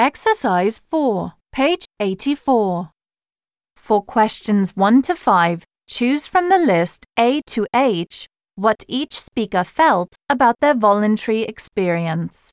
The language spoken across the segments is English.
Exercise 4, page 84. For questions 1 to 5, choose from the list A to H what each speaker felt about their voluntary experience.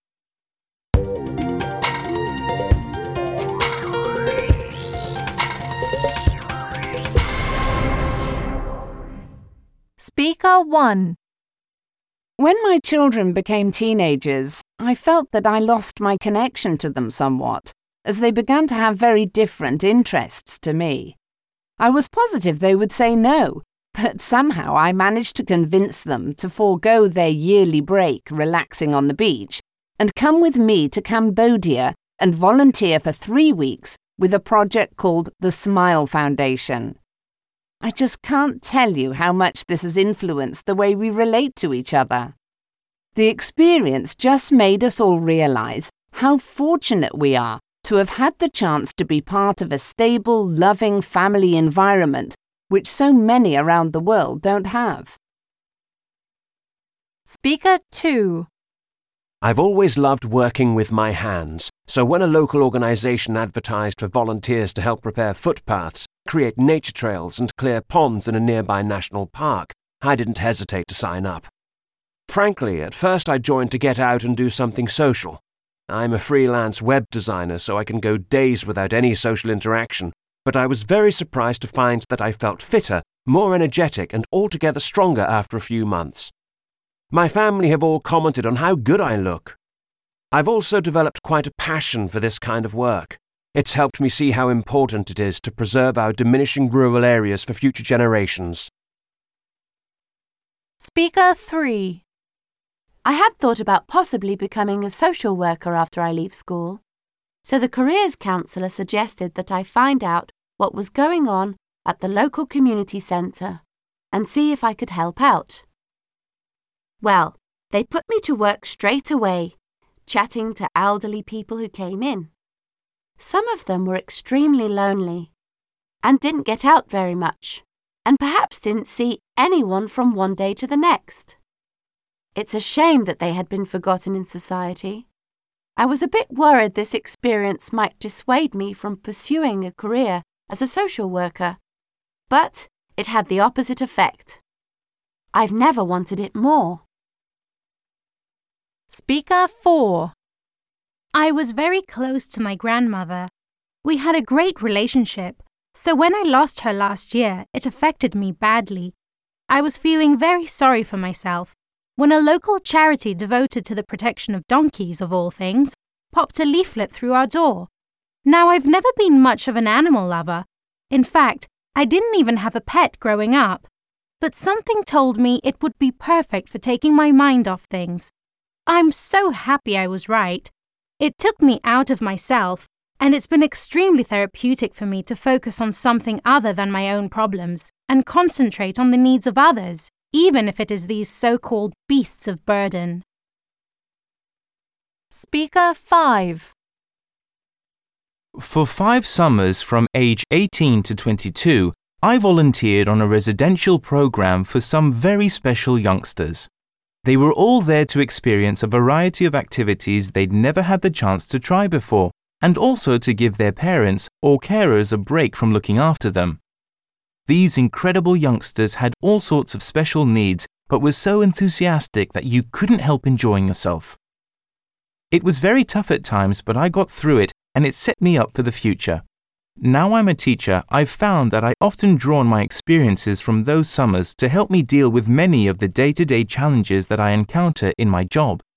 Speaker 1. When my children became teenagers, I felt that I lost my connection to them somewhat, as they began to have very different interests to me. I was positive they would say no, but somehow I managed to convince them to forego their yearly break relaxing on the beach and come with me to Cambodia and volunteer for 3 weeks with a project called the Smile Foundation. I just can't tell you how much this has influenced the way we relate to each other. The experience just made us all realize how fortunate we are to have had the chance to be part of a stable, loving family environment which so many around the world don't have. Speaker 2. I've always loved working with my hands, so when a local organisation advertised for volunteers to help repair footpaths, create nature trails and clear ponds in a nearby national park, I didn't hesitate to sign up. Frankly, at first I joined to get out and do something social. I'm a freelance web designer, so I can go days without any social interaction, but I was very surprised to find that I felt fitter, more energetic and altogether stronger after a few months. My family have all commented on how good I look. I've also developed quite a passion for this kind of work. It's helped me see how important it is to preserve our diminishing rural areas for future generations. Speaker 3. I had thought about possibly becoming a social worker after I leave school. So the careers counsellor suggested that I find out what was going on at the local community centre and see if I could help out. Well, they put me to work straight away, chatting to elderly people who came in. Some of them were extremely lonely and didn't get out very much, and perhaps didn't see anyone from one day to the next. It's a shame that they had been forgotten in society. I was a bit worried this experience might dissuade me from pursuing a career as a social worker, but it had the opposite effect. I've never wanted it more. Speaker 4. I was very close to my grandmother. We had a great relationship, so when I lost her last year, it affected me badly. I was feeling very sorry for myself when a local charity devoted to the protection of donkeys, of all things, popped a leaflet through our door. Now, I've never been much of an animal lover. In fact, I didn't even have a pet growing up. But something told me it would be perfect for taking my mind off things. I'm so happy I was right. It took me out of myself, and it's been extremely therapeutic for me to focus on something other than my own problems and concentrate on the needs of others, even if it is these so-called beasts of burden. Speaker 5. For 5 summers from age 18 to 22, I volunteered on a residential program for some very special youngsters. They were all there to experience a variety of activities they'd never had the chance to try before, and also to give their parents or carers a break from looking after them. These incredible youngsters had all sorts of special needs, but were so enthusiastic that you couldn't help enjoying yourself. It was very tough at times, but I got through it, and it set me up for the future. Now I'm a teacher, I've found that I often draw on my experiences from those summers to help me deal with many of the day-to-day challenges that I encounter in my job.